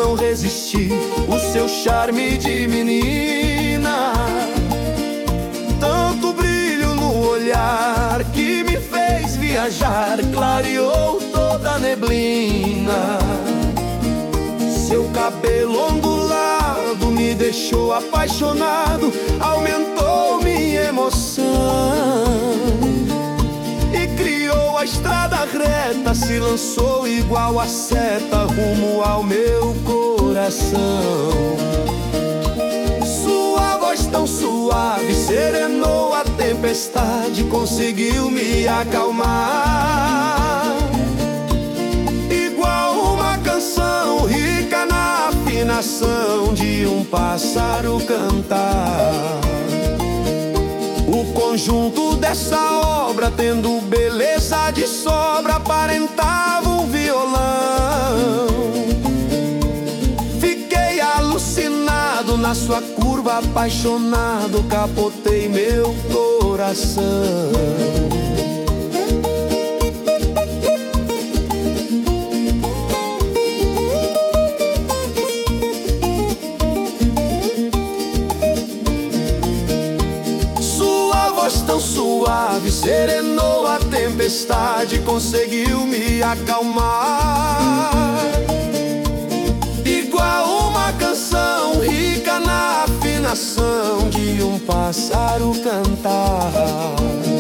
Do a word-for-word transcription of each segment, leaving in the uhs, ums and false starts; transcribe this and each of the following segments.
não resisti, o seu charme de menina, tanto brilho no olhar que me fez viajar, clareou toda a neblina. Seu cabelo ondulado me deixou apaixonado, aumentou minha emoção e criou a estrada reta, se lançou igual a seta rumo ao meu coração. Sua voz tão suave serenou a tempestade, conseguiu me acalmar, igual uma canção rica na afinação de um pássaro cantar. O conjunto dessa obra, tendo beleza de sobra, aparentava um violão. Fiquei alucinado na sua curva, apaixonado, capotei meu coração. Tão suave serenou a tempestade, conseguiu me acalmar, igual uma canção rica na afinação de um pássaro cantar.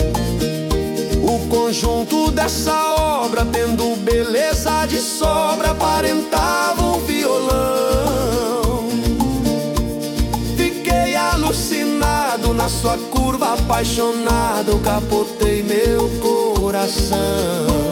O conjunto dessa obra, tendo beleza de sobra, aparentava um violão. Fiquei alucinado na sua curva, apaixonado, capotei meu coração.